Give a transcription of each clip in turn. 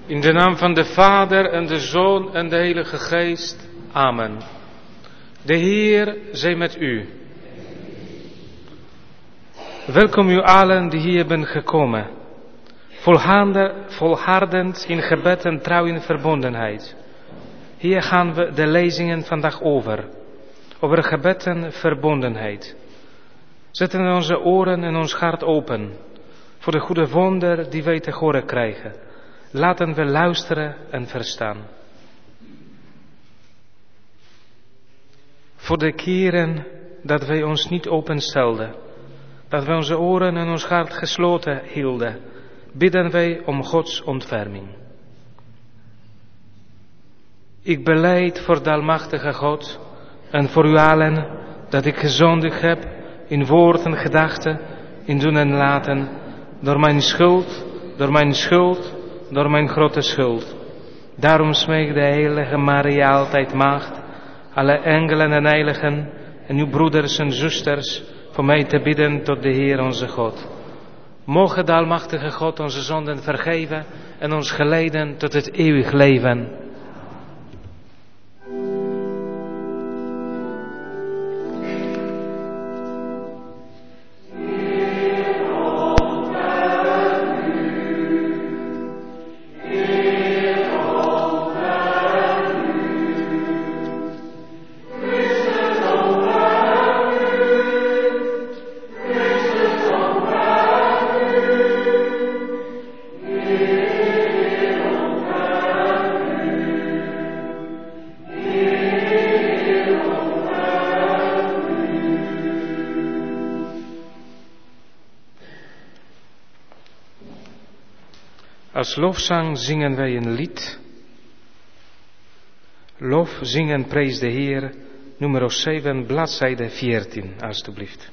In de naam van de Vader en de Zoon en de Heilige Geest. Amen. De Heer zij met u. Welkom u allen die hier bent gekomen. Volhardend in gebed en trouw in verbondenheid. Hier gaan we de lezingen vandaag over. Over gebed en verbondenheid. Zetten we onze oren en ons hart open. Voor de goede wonder die wij te horen krijgen. Laten we luisteren en verstaan. Voor de keren dat wij ons niet openstelden, dat wij onze oren en ons hart gesloten hielden, bidden wij om Gods ontferming. Ik belijd voor de almachtige God en voor u allen dat ik gezondigd heb in woord en gedachte, in doen en laten, door mijn schuld, door mijn grote schuld. Daarom smeekt de heilige Maria, altijd maagd, alle engelen en heiligen en uw broeders en zusters voor mij te bidden tot de Heer onze God. Mogen de almachtige God onze zonden vergeven en ons geleiden tot het eeuwig leven. Als lofzang zingen wij een lied. Lof, zingen, prijs de Heer, nummer 7, bladzijde 14, alstublieft.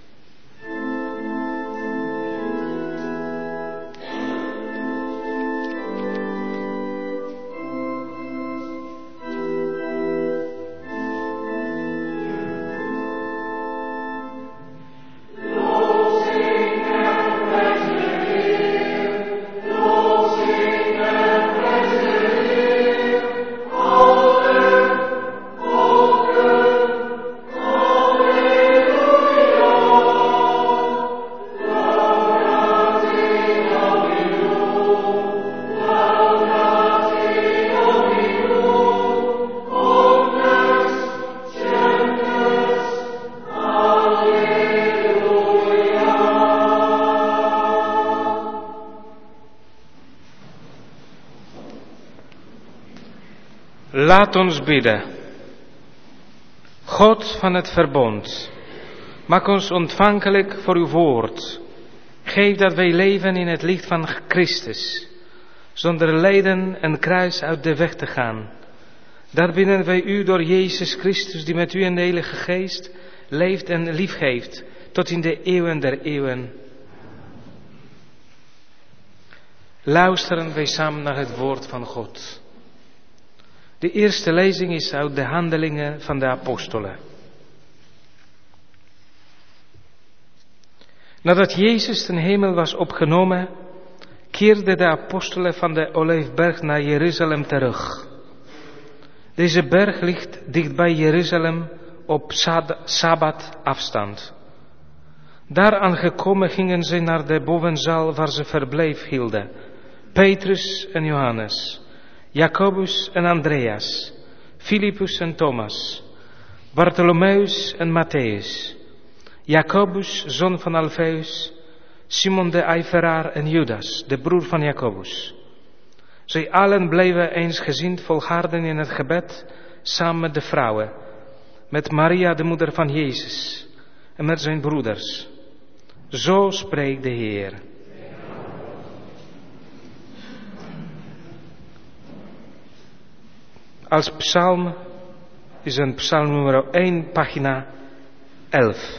Laat ons bidden. God van het verbond, maak ons ontvankelijk voor uw woord. Geef dat wij leven in het licht van Christus, zonder lijden en kruis uit de weg te gaan. Daar bidden wij u door Jezus Christus, die met u en de Heilige Geest leeft en liefgeeft, tot in de eeuwen der eeuwen. Luisteren wij samen naar het woord van God. De eerste lezing is uit de Handelingen van de Apostelen. Nadat Jezus ten hemel was opgenomen, keerden de apostelen van de Olijfberg naar Jeruzalem terug. Deze berg ligt dichtbij Jeruzalem op Sabbat afstand. Daar aangekomen gingen ze naar de bovenzaal waar ze verblijf hielden. Petrus en Johannes, Jacobus en Andreas, Philippus en Thomas, Bartholomeus en Matthäus, Jacobus, zoon van Alfeus, Simon de Eiferaar en Judas, de broer van Jacobus. Zij allen bleven eensgezind volharden in het gebed, samen met de vrouwen, met Maria, de moeder van Jezus, en met zijn broeders. Zo spreekt de Heer. Als psalm is een psalm nummer 1, pagina 11.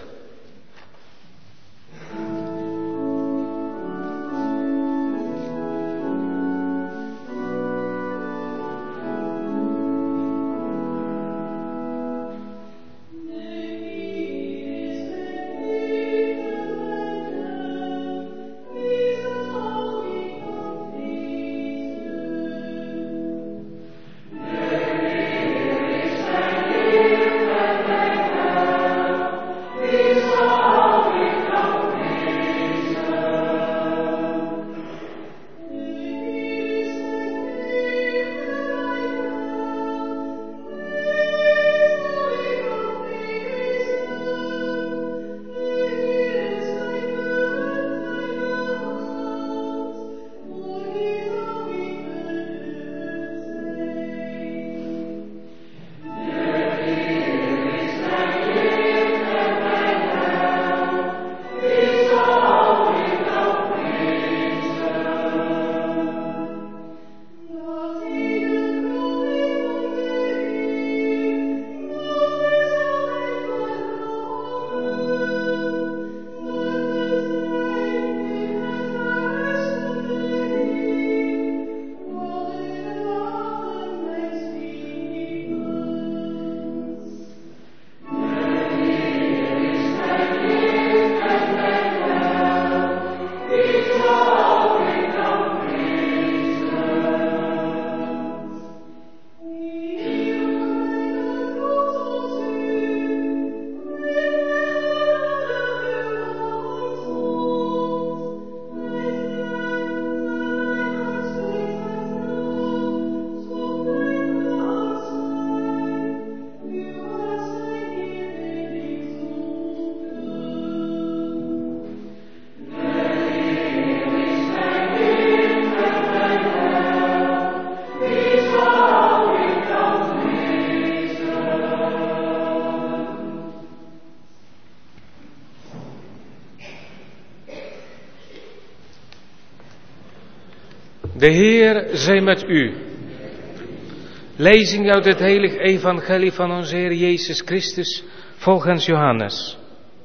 De Heer zij met u. Lezing uit het heilig evangelie van onze Heer Jezus Christus volgens Johannes.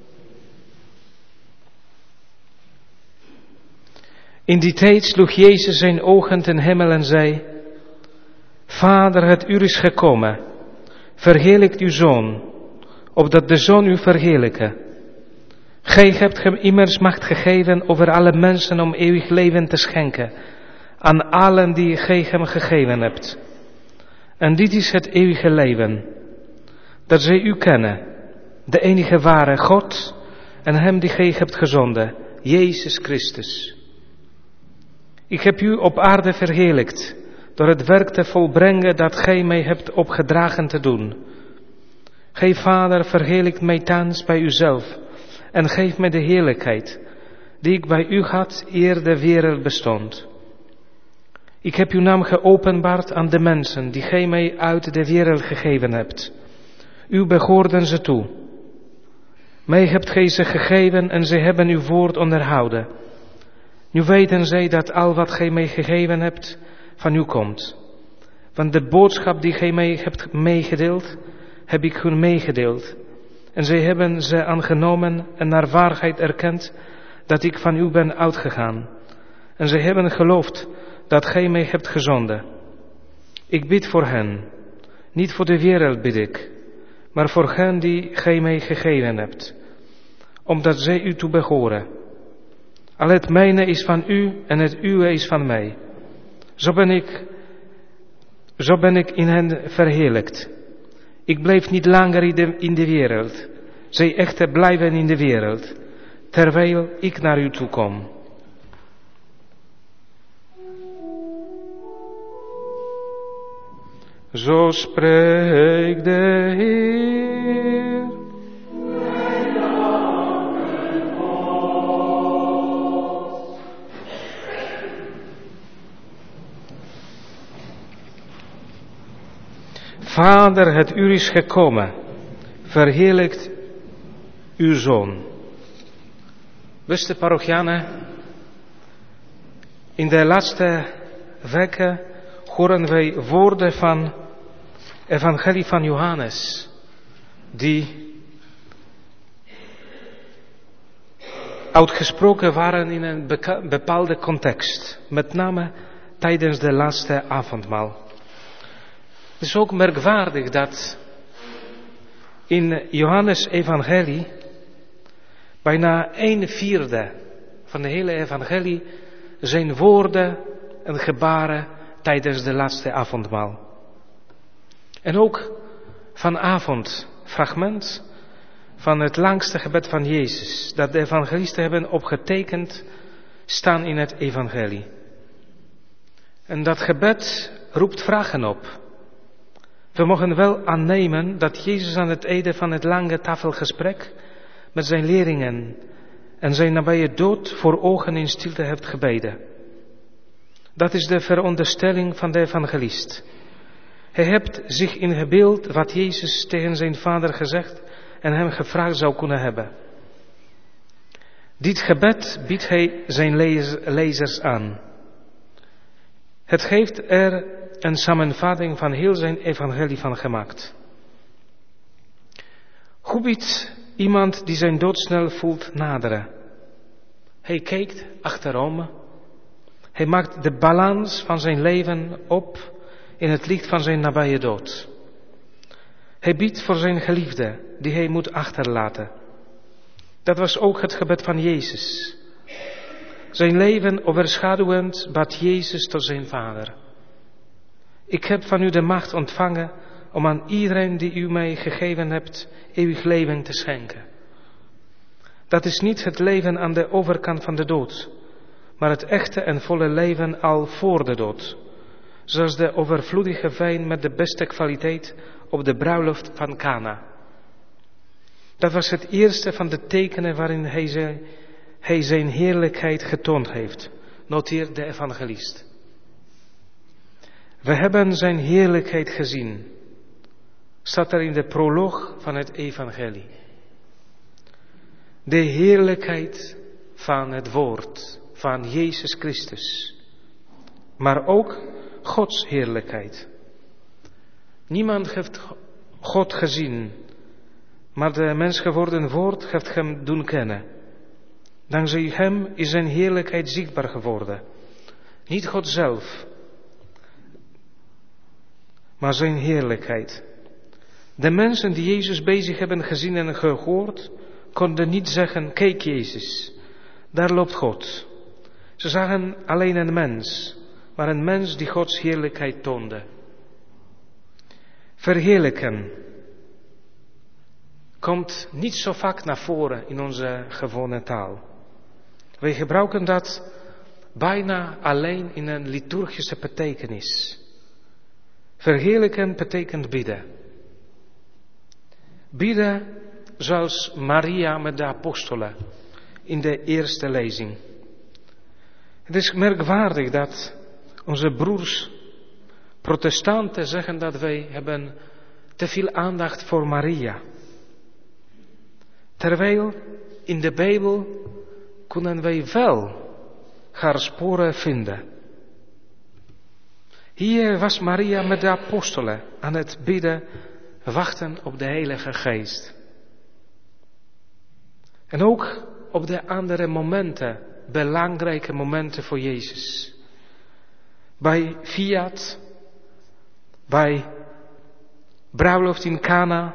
In die tijd sloeg Jezus zijn ogen ten hemel en zei: Vader, het uur is gekomen. Verheerlijkt uw Zoon, opdat de Zoon u verheerlijke. Gij hebt hem immers macht gegeven over alle mensen om eeuwig leven te schenken aan allen die gij hem gegeven hebt. En dit is het eeuwige leven, dat zij u kennen, de enige ware God en hem die gij hebt gezonden, Jezus Christus. Ik heb u op aarde verheerlijkt, door het werk te volbrengen dat gij mij hebt opgedragen te doen. Gij, Vader, verheerlijkt mij thans bij uzelf en geef mij de heerlijkheid die ik bij u had eer de wereld bestond. Ik heb uw naam geopenbaard aan de mensen die gij mij uit de wereld gegeven hebt. U behoorden ze toe. Mij hebt gij ze gegeven en zij hebben uw woord onderhouden. Nu weten zij dat al wat gij mij gegeven hebt van u komt. Want de boodschap die gij mij hebt meegedeeld, heb ik hun meegedeeld. En zij hebben ze aangenomen en naar waarheid erkend dat ik van u ben uitgegaan. En zij hebben geloofd dat gij mij hebt gezonden. Ik bid voor hen, niet voor de wereld bid ik, maar voor hen die gij mij gegeven hebt, omdat zij u toe behoren. Al het mijne is van u en het uwe is van mij. Zo ben ik in hen verheerlijkt. Ik blijf niet langer in de wereld, zij echter blijven in de wereld, terwijl ik naar u toe kom. Zo spreekt de Heer. Vader, het uur is gekomen. Verheerlijkt uw Zoon. Beste parochianen, in de laatste weken horen wij woorden van evangelie van Johannes, die uitgesproken waren in een bepaalde context, met name tijdens de laatste avondmaal. Het is ook merkwaardig dat in Johannes evangelie bijna 1/4 van de hele evangelie zijn woorden en gebaren tijdens de laatste avondmaal. En ook vanavond fragment van het langste gebed van Jezus, dat de evangelisten hebben opgetekend, staan in het evangelie. En dat gebed roept vragen op. We mogen wel aannemen dat Jezus aan het einde van het lange tafelgesprek met zijn leerlingen en zijn nabije dood voor ogen in stilte heeft gebeden. Dat is de veronderstelling van de evangelist. Hij heeft zich ingebeeld wat Jezus tegen zijn vader gezegd en hem gevraagd zou kunnen hebben. Dit gebed biedt hij zijn lezers aan. Het geeft er een samenvatting van heel zijn evangelie van gemaakt. Hoe biedt iemand die zijn dood snel voelt naderen? Hij kijkt achterom. Hij maakt de balans van zijn leven op in het licht van zijn nabije dood. Hij biedt voor zijn geliefde die hij moet achterlaten. Dat was ook het gebed van Jezus. Zijn leven overschaduwend bad Jezus tot zijn vader. Ik heb van u de macht ontvangen om aan iedereen die u mij gegeven hebt eeuwig leven te schenken. Dat is niet het leven aan de overkant van de dood, maar het echte en volle leven al voor de dood. Zoals de overvloedige wijn met de beste kwaliteit op de bruiloft van Kana. Dat was het eerste van de tekenen waarin hij zijn heerlijkheid getoond heeft, noteert de evangelist. We hebben zijn heerlijkheid gezien, staat er in de proloog van het evangelie. De heerlijkheid van het woord van Jezus Christus. maar ook Gods heerlijkheid. Niemand heeft God gezien, maar de mens geworden woord heeft hem doen kennen. Dankzij hem is zijn heerlijkheid zichtbaar geworden. Niet God zelf, maar zijn heerlijkheid. De mensen die Jezus bezig hebben gezien en gehoord, konden niet zeggen, kijk Jezus, daar loopt God. Ze zagen alleen een mens, maar een mens die Gods heerlijkheid toonde. Verheerlijken komt niet zo vaak naar voren in onze gewone taal. Wij gebruiken dat bijna alleen in een liturgische betekenis. Verheerlijken betekent bidden. Bidden zoals Maria met de apostelen in de eerste lezing. Het is merkwaardig dat onze broers protestanten zeggen dat wij hebben te veel aandacht voor Maria. Terwijl in de Bijbel kunnen wij wel haar sporen vinden. Hier was Maria met de apostelen aan het bidden, wachten op de Heilige Geest. En ook op de andere momenten, belangrijke momenten voor Jezus. Bij Fiat, bij bruiloft in Cana,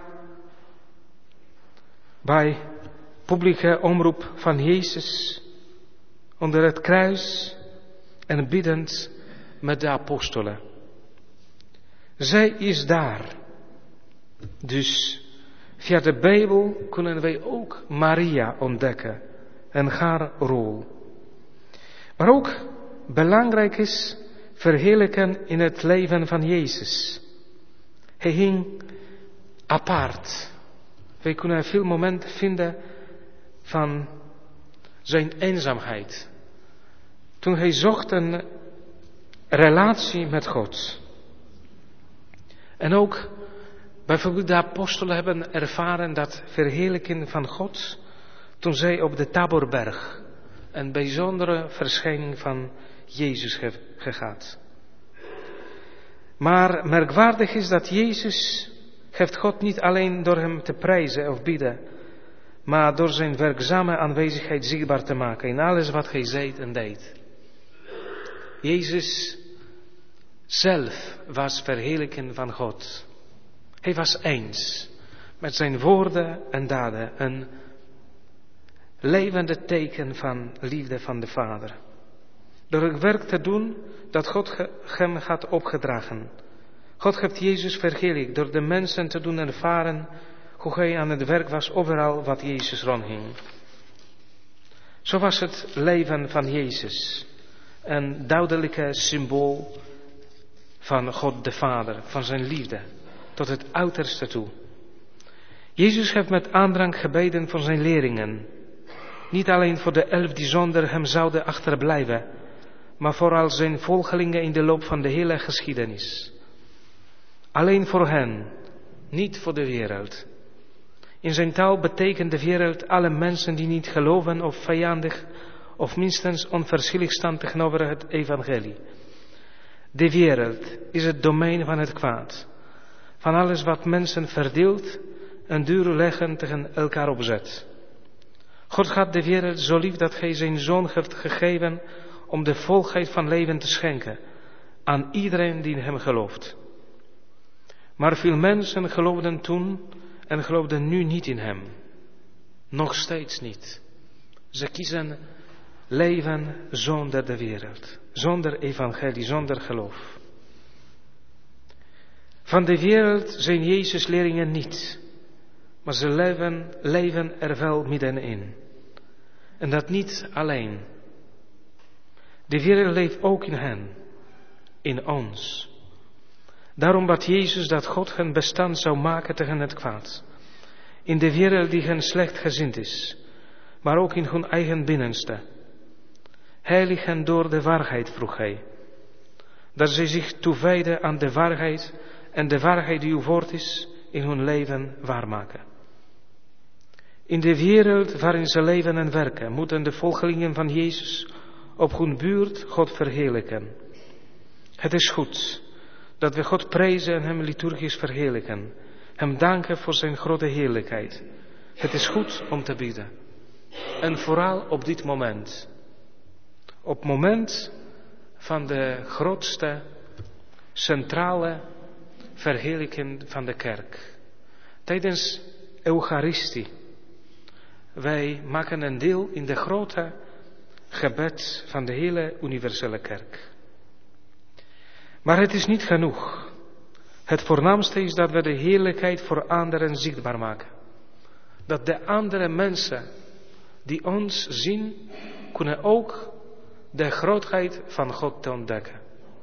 bij publieke omroep van Jezus onder het kruis en biddend met de apostelen. Zij is daar. Dus via de Bijbel kunnen wij ook Maria ontdekken en haar rol. Maar ook belangrijk is verheerlijken in het leven van Jezus. Hij hing apart. Wij kunnen veel momenten vinden van zijn eenzaamheid. Toen hij zocht een relatie met God. En ook bijvoorbeeld de apostelen hebben ervaren dat verheerlijken van God toen zij op de Taborberg een bijzondere verschijning van Jezus gehad. Maar merkwaardig is dat Jezus heeft God niet alleen door hem te prijzen of bidden, maar door zijn werkzame aanwezigheid zichtbaar te maken in alles wat hij zei en deed. Jezus zelf was verheerlijken van God. Hij was eens met zijn woorden en daden, een levende teken van liefde van de Vader. Door het werk te doen dat God hem had opgedragen. God heeft Jezus verheerlijkt door de mensen te doen ervaren hoe hij aan het werk was overal wat Jezus rondhing. Zo was het leven van Jezus een duidelijke symbool van God de Vader, van zijn liefde, tot het uiterste toe. Jezus heeft met aandrang gebeden voor zijn leerlingen. Niet alleen voor de 11 die zonder hem zouden achterblijven, maar vooral zijn volgelingen in de loop van de hele geschiedenis. Alleen voor hen, niet voor de wereld. In zijn taal betekent de wereld alle mensen die niet geloven of vijandig of minstens onverschillig staan tegenover het evangelie. De wereld is het domein van het kwaad. Van alles wat mensen verdeelt en duur leggen tegen elkaar opzet. God had de wereld zo lief dat hij zijn zoon heeft gegeven om de volheid van leven te schenken aan iedereen die in hem gelooft. Maar veel mensen geloofden toen en geloofden nu niet in hem. Nog steeds niet. Ze kiezen leven zonder de wereld, zonder evangelie, zonder geloof. Van de wereld zijn Jezus' leerlingen niet, maar ze leven er wel middenin. En dat niet alleen. De wereld leeft ook in hen, in ons. Daarom bad Jezus dat God hen bestand zou maken tegen het kwaad. In de wereld die hen slechtgezind is, maar ook in hun eigen binnenste. Heilig hen door de waarheid, vroeg hij. Dat zij zich toewijden aan de waarheid en de waarheid die uw woord is, in hun leven waarmaken. In de wereld waarin ze leven en werken, moeten de volgelingen van Jezus op hun buurt God verheerlijken. Het is goed dat we God prijzen en Hem liturgisch verheerlijken. Hem danken voor zijn grote heerlijkheid. Het is goed om te bidden. En vooral op dit moment. Op het moment van de grootste centrale verheerlijking van de kerk. Tijdens Eucharistie. Wij maken een deel in de grote gebed van de hele universele kerk. Maar het is niet genoeg. Het voornaamste is dat we de heerlijkheid voor anderen zichtbaar maken. Dat de andere mensen die ons zien, kunnen ook de grootheid van God ontdekken.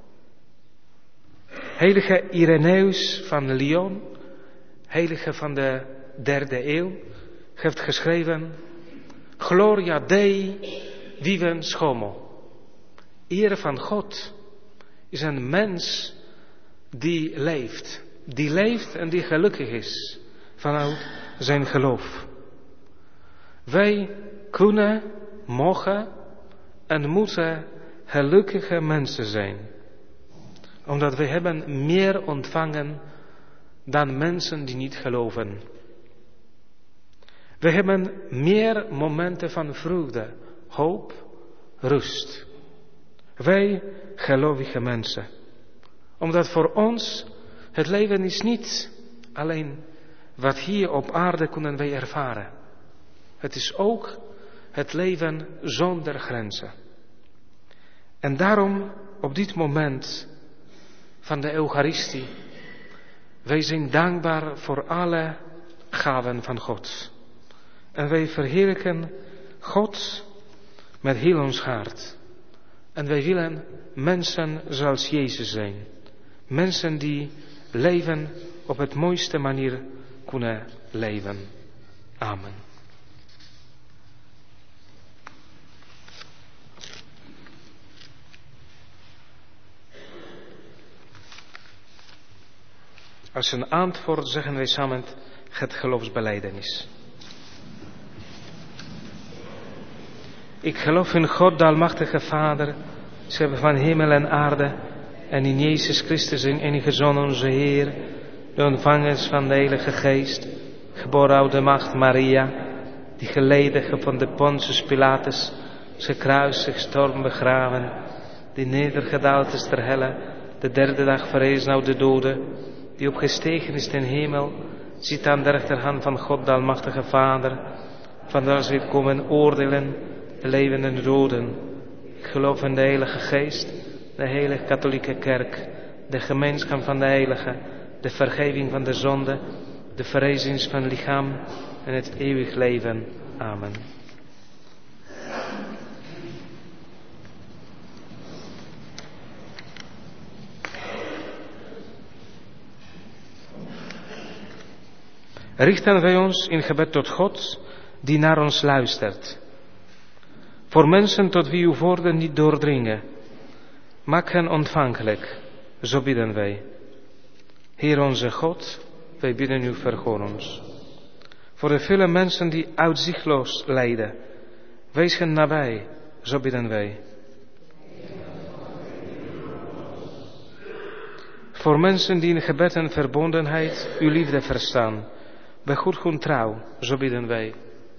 Heilige Irenaeus van Lyon, heilige van de 3e eeuw, heeft geschreven: Gloria Dei vivens homo. Eer van God is een mens die leeft en die gelukkig is vanuit zijn geloof. Wij kunnen, mogen en moeten gelukkige mensen zijn. Omdat we hebben meer ontvangen dan mensen die niet geloven. We hebben meer momenten van vreugde, hoop, rust. Wij gelovige mensen. Omdat voor ons het leven is niet alleen wat hier op aarde kunnen wij ervaren. Het is ook het leven zonder grenzen. En daarom op dit moment van de Eucharistie, wij zijn dankbaar voor alle gaven van God. En wij verheerlijken God met heel ons hart. En wij willen mensen zoals Jezus zijn. Mensen die leven op het mooiste manier kunnen leven. Amen. Als een antwoord zeggen wij samen het geloofsbelijdenis. Ik geloof in God, de Almachtige Vader, schepper van hemel en aarde, en in Jezus Christus, zijn enige Zoon, onze Heer, de ontvangers van de Heilige Geest, geboren uit de maagd Maria, die geleden van de Pontius Pilatus, gekruisigd, gestorven, begraven, die nedergedaald is ter helle, de 3e dag verrezen uit de doden, die opgestegen is ten hemel, zit aan de rechterhand van God, de Almachtige Vader, vandaar zij komen oordelen, de levenden en de doden. Ik geloof in de Heilige Geest, de heilige katholieke kerk, de gemeenschap van de heiligen, de vergeving van de zonde, de verrijzenis van het lichaam en het eeuwig leven. Amen. Richten wij ons in gebed tot God, die naar ons luistert. Voor mensen tot wie uw woorden niet doordringen. Maak hen ontvankelijk, zo bidden wij. Heer onze God, wij bidden u, verhoor ons. Voor de vele mensen die uitzichtloos lijden, wees hen nabij, zo bidden wij. Voor mensen die in gebed en verbondenheid uw liefde verstaan, behoed hun trouw, zo bidden wij.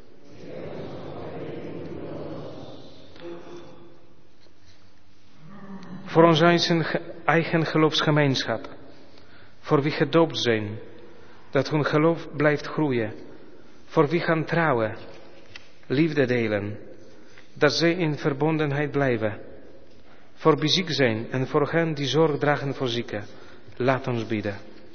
Voor onze eigen geloofsgemeenschap, voor wie gedoopt zijn, dat hun geloof blijft groeien, voor wie gaan trouwen, liefde delen, dat zij in verbondenheid blijven, voor wie ziek zijn en voor hen die zorg dragen voor zieken, laat ons bidden.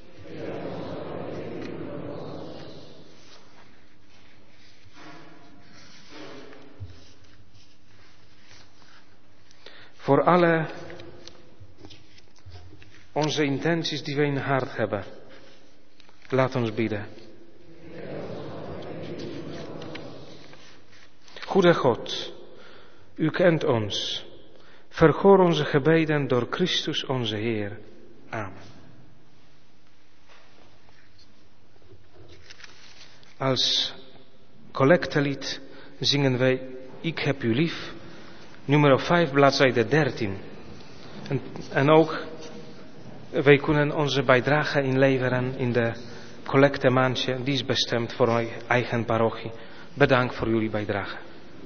Voor alle onze intenties die wij in hart hebben, laat ons bidden. Goede God, u kent ons. Verhoor onze gebeden door Christus onze Heer. Amen. Als collectelied zingen wij Ik heb u lief, nummer 5, bladzijde 13. En ook wij kunnen onze bijdrage inleveren in de collectemaandje. Die is bestemd voor mijn eigen parochie. Bedankt voor jullie bijdrage.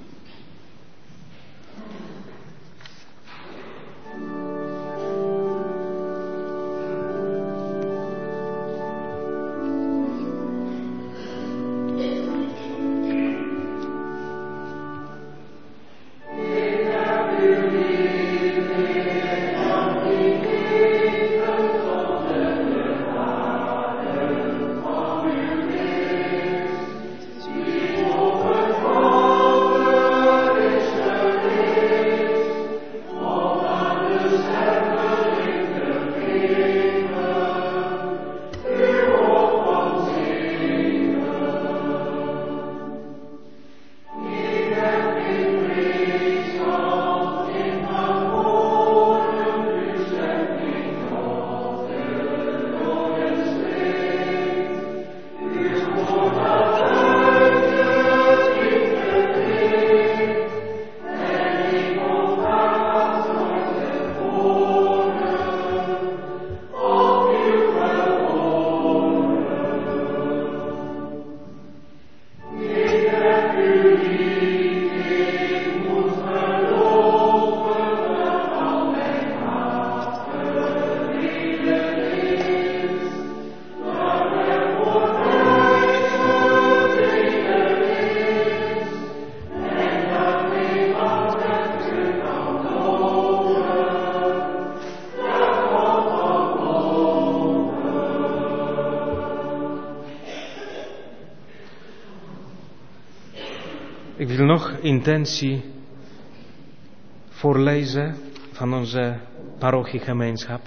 Ik wil nog intentie voorlezen van onze parochiegemeenschap.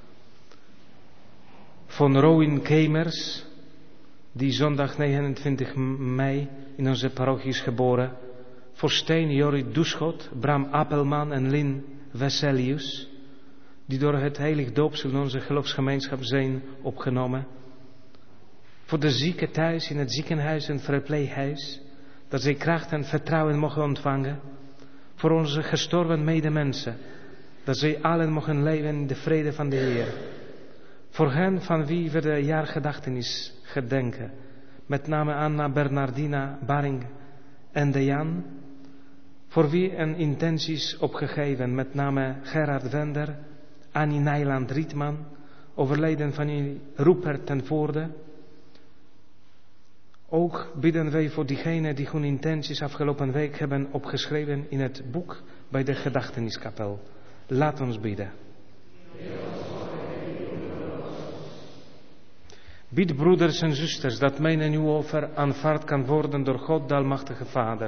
Van Rowan Kemers, die zondag 29 mei in onze parochie is geboren. Voor Steen Jorrit Doeschot, Bram Appelman en Lin Wesselius, die door het heilig doopsel in onze geloofsgemeenschap zijn opgenomen. Voor de zieken thuis in het ziekenhuis en verpleeghuis, dat zij kracht en vertrouwen mogen ontvangen. Voor onze gestorven medemensen, dat zij allen mogen leven in de vrede van de Heer. Voor hen van wie we de jaargedachtenis gedenken, met name Anna Bernardina Baring en de Jan. Voor wie een intenties opgegeven, met name Gerard Wender, Annie Nijland Rietman, overleden van Rupert ten Voorde. Ook bidden wij voor diegenen die hun intenties afgelopen week hebben opgeschreven in het boek bij de gedachteniskapel. Laat ons bidden. Bid broeders en zusters dat mijn en uw offer aanvaard kan worden door God de Almachtige Vader.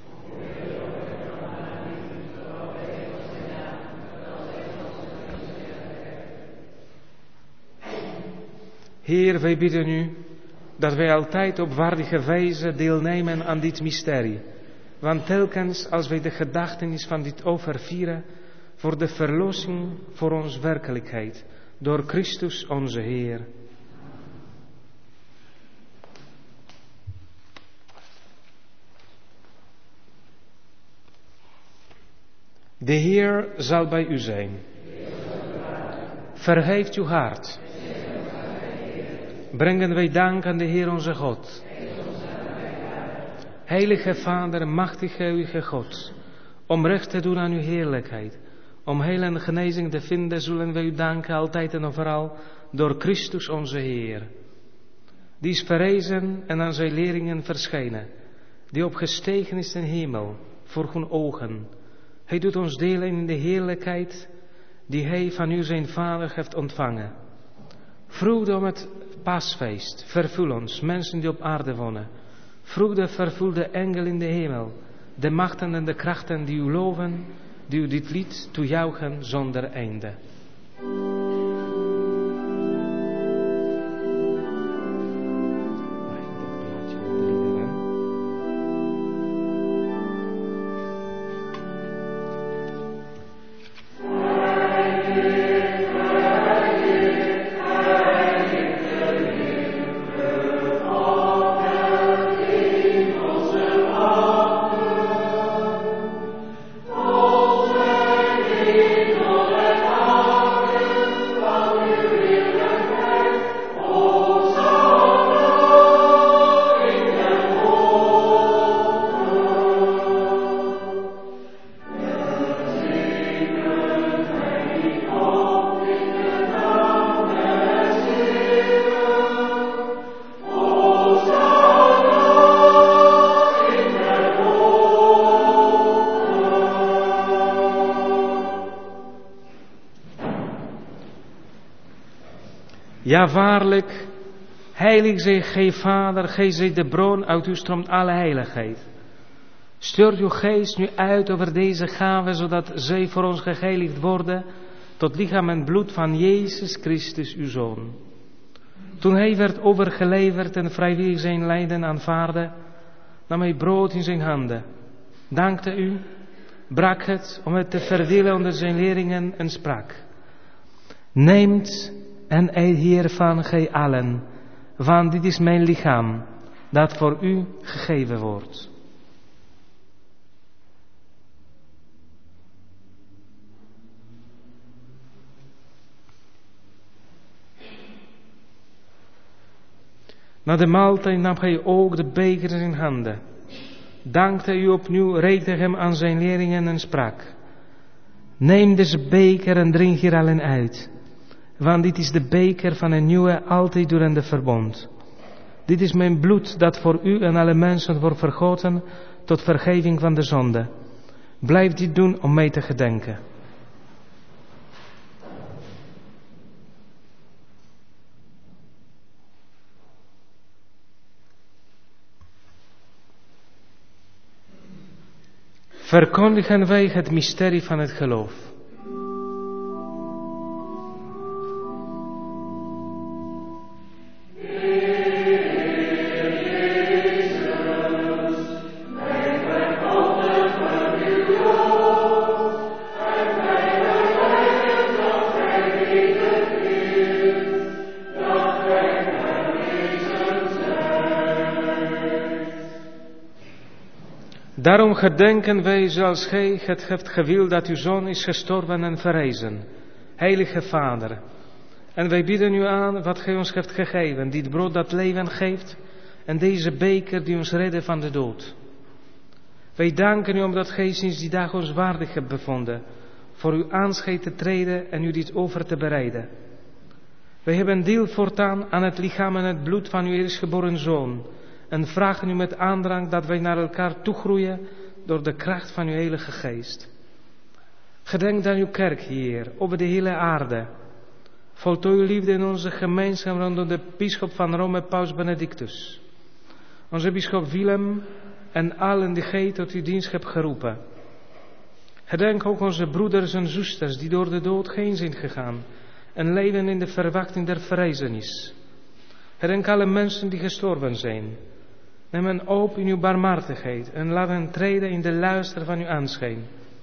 Heer, wij bidden u dat wij altijd op waardige wijze deelnemen aan dit mysterie. Want telkens als wij de gedachtenis van dit offer vieren, wordt de verlossing voor ons werkelijkheid, door Christus onze Heer. De Heer zal bij u zijn. Verheft uw hart. Brengen wij dank aan de Heer onze God. Heilige Vader, machtige eeuwige God, om recht te doen aan uw heerlijkheid, om heil en genezing te vinden, zullen wij u danken altijd en overal door Christus onze Heer. Die is verrezen en aan zijn leerlingen verschenen, die opgestegen is in de hemel voor hun ogen. Hij doet ons delen in de heerlijkheid die hij van u zijn Vader heeft ontvangen. Vroeg om het Paasfeest, vervul ons, mensen die op aarde wonen. Vroeg de vervulde engel in de hemel, de machten en de krachten die u loven, die u dit lied toejuichen zonder einde. Ja, waarlijk, heilig zij gij Vader, gij zijt de bron, uit u stroomt alle heiligheid. Stuur uw geest nu uit over deze gaven, zodat zij voor ons geheiligd worden, tot lichaam en bloed van Jezus Christus, uw Zoon. Toen hij werd overgeleverd en vrijwillig zijn lijden aanvaarde, nam hij brood in zijn handen, dankte u, brak het om het te verdelen onder zijn leerlingen en sprak: Neemt en eet hiervan gij allen, want dit is mijn lichaam, dat voor u gegeven wordt. Na de maaltijd nam hij ook de beker in zijn handen, dankte u opnieuw, reikte hem aan zijn leerlingen en sprak: Neem deze beker en drink hier allen uit, want dit is de beker van een nieuwe, altijd durende verbond. Dit is mijn bloed dat voor u en alle mensen wordt vergoten tot vergeving van de zonde. Blijf dit doen om mij te gedenken. Verkondigen wij het mysterie van het geloof. Daarom gedenken wij zoals gij het hebt gewild dat uw Zoon is gestorven en verrezen, Heilige Vader. En wij bieden u aan wat gij ons hebt gegeven, dit brood dat leven geeft en deze beker die ons redde van de dood. Wij danken u omdat gij sinds die dag ons waardig hebt bevonden, voor uw aanschijn te treden en u dit over te bereiden. Wij hebben deel voortaan aan het lichaam en het bloed van uw eerstgeboren Zoon, en vragen u met aandrang dat wij naar elkaar toegroeien door de kracht van uw Heilige Geest. Gedenk dan uw kerk, Heer, over de hele aarde. Voltooi uw liefde in onze gemeenschap rondom de bisschop van Rome, Paus Benedictus. Onze bisschop Willem en allen die gij tot uw dienst hebt geroepen. Gedenk ook onze broeders en zusters die door de dood heen zijn gegaan en leven in de verwachting der verrijzenis. Gedenk alle mensen die gestorven zijn. Neem hen op in uw barmhartigheid en laat hen treden in de luister van uw aanschijn.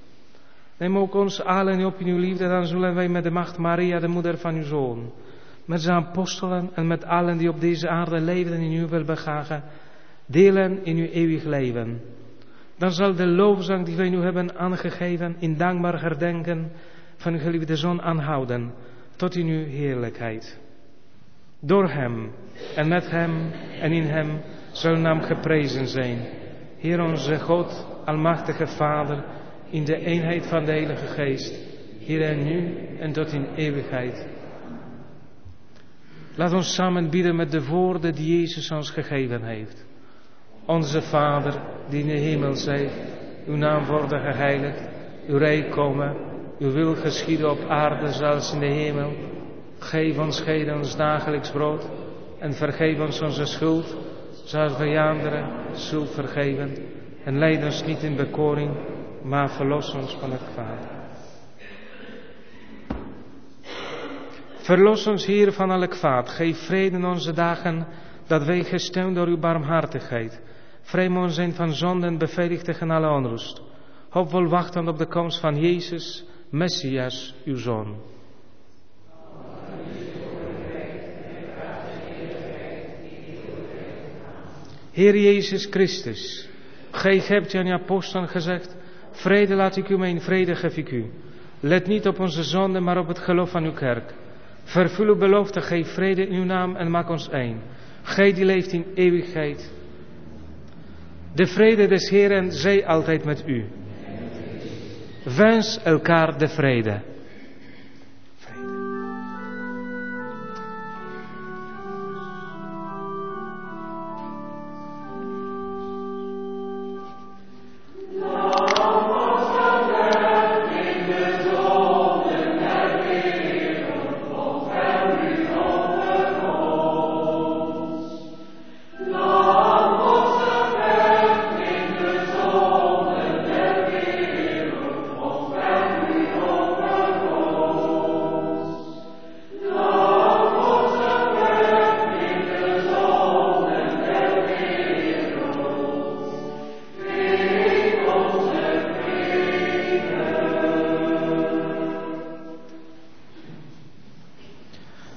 Neem ook ons allen op in uw liefde, dan zullen wij met de maagd Maria, de moeder van uw Zoon, met zijn apostelen en met allen die op deze aarde leven en in uw welbehagen, delen in uw eeuwig leven. Dan zal de loofzang die wij nu hebben aangegeven in dankbaar herdenken van uw geliefde Zoon aanhouden, tot in uw heerlijkheid. Door hem en met hem en in hem zal uw naam geprezen zijn. Heer onze God, almachtige Vader, in de eenheid van de Heilige Geest, hier en nu en tot in eeuwigheid. Laat ons samen bidden met de woorden die Jezus ons gegeven heeft. Onze Vader, die in de hemel zijt, uw naam worden geheiligd, uw rijk komen, uw wil geschieden op aarde zoals in de hemel. Geef ons heden ons dagelijks brood en vergeef ons onze schuld, zoals wij anderen schuld vergeven. En leid ons niet in bekoring, maar verlos ons van het kwaad. Verlos ons, Heer, van alle kwaad. Geef vrede in onze dagen, dat wij gesteund door uw barmhartigheid vrijmogen zijn van zonde en beveiligd tegen alle onrust. Hoopvol wachtend op de komst van Jezus, Messias, uw Zoon. Heer Jezus Christus, gij hebt aan je apostelen gezegd: vrede laat ik u, mijn vrede geef ik u. Let niet op onze zonde, maar op het geloof van uw kerk. Vervul uw belofte, geef vrede in uw naam en maak ons één. Gij die leeft in eeuwigheid. De vrede des Heeren zij altijd met u. Wens elkaar de vrede.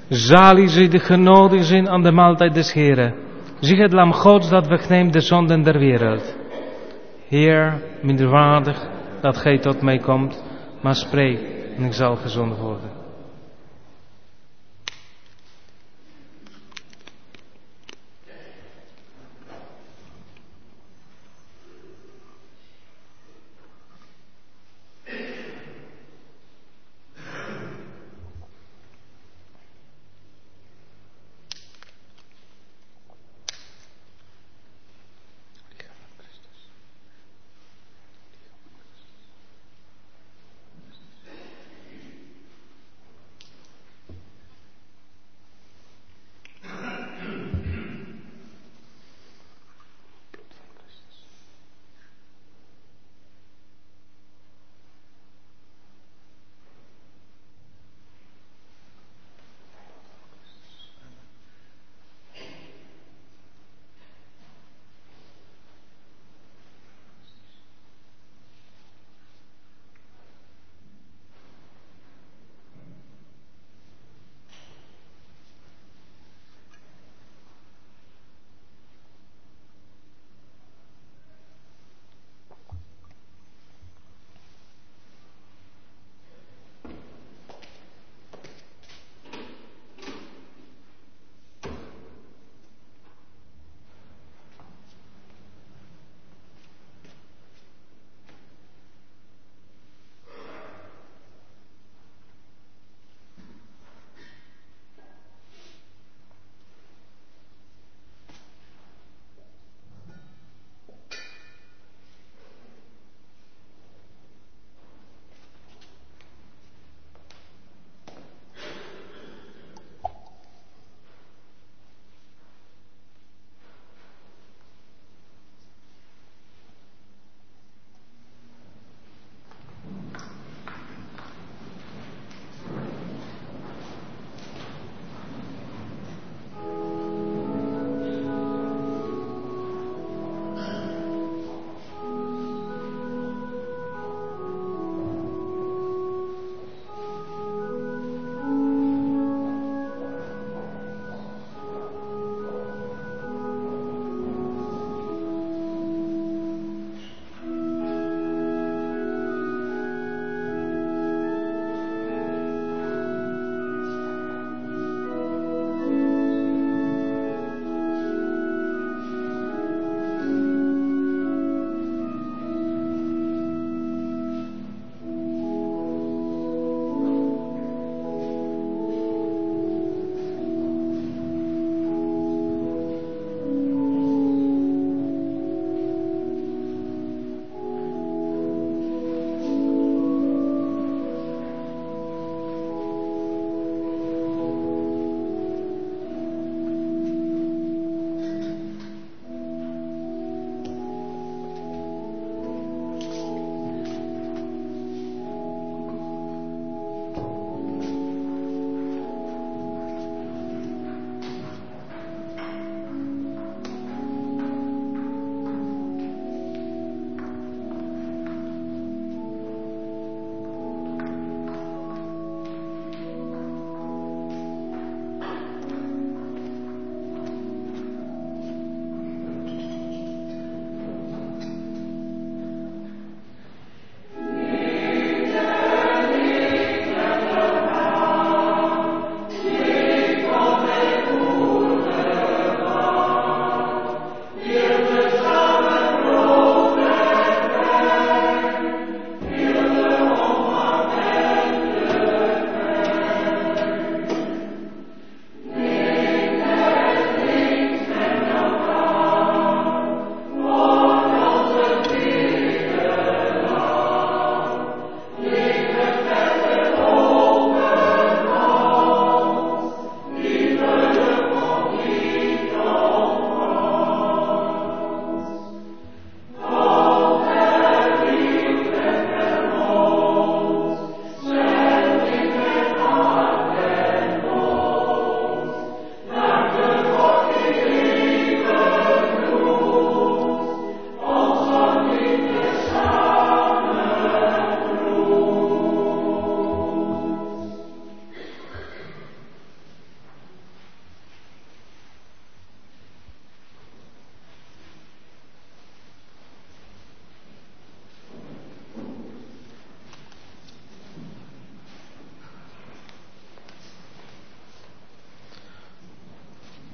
Zalig zij de genodigden zijn aan de maaltijd des Heren. Zie het lam Gods dat wegneemt de zonden der wereld. Heer, minderwaardig dat gij tot mij komt, maar spreek en ik zal gezond worden.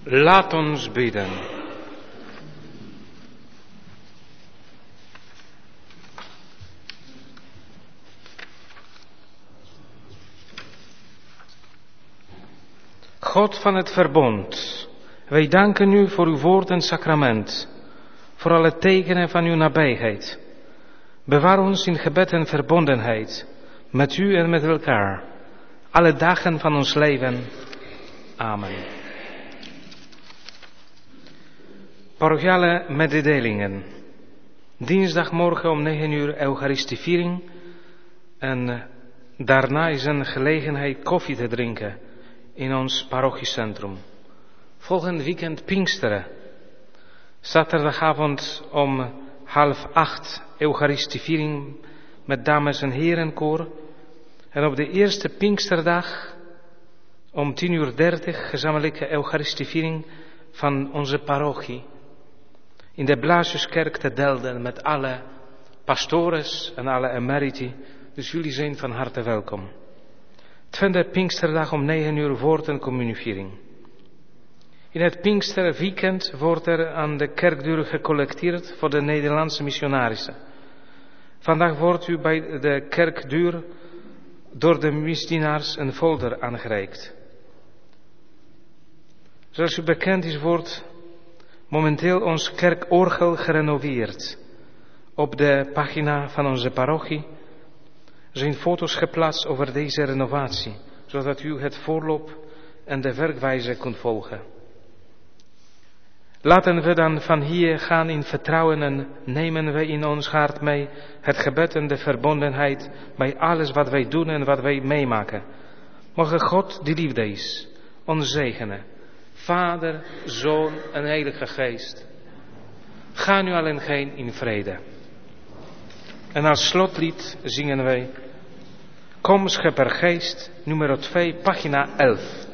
Laat ons bidden. God van het verbond, wij danken u voor uw woord en sacrament, voor alle tekenen van uw nabijheid. Bewaar ons in gebed en verbondenheid, met u en met elkaar, alle dagen van ons leven. Amen. Parochiale mededelingen. Dinsdagmorgen om 9 uur Eucharistieviering en daarna is een gelegenheid koffie te drinken in ons parochiecentrum. Volgend weekend Pinksteren. Zaterdagavond om 7:30 Eucharistieviering met dames en herenkoor. En op de eerste Pinksterdag om 10:30 gezamenlijke Eucharistieviering van onze parochie. In de Blasiuskerk te Delden met alle pastores en alle emeriti. Dus jullie zijn van harte welkom. Tweede Pinksterdag om 9 uur woord- en communieviering. In het Pinksterweekend wordt er aan de kerkdeur gecollecteerd voor de Nederlandse missionarissen. Vandaag wordt u bij de kerkdeur door de misdienaars een folder aangereikt. Zoals u bekend is, wordt momenteel ons kerkorgel gerenoveerd. Op de pagina van onze parochie zijn foto's geplaatst over deze renovatie, zodat u het voorloop en de werkwijze kunt volgen. Laten we dan van hier gaan in vertrouwen en nemen we in ons hart mee het gebed en de verbondenheid bij alles wat wij doen en wat wij meemaken. Mogen God, die liefde is, ons zegenen. Vader, Zoon en Heilige Geest. Ga nu allen heen in vrede. En als slotlied zingen wij Kom Schepper Geest, nummer 2, pagina 11.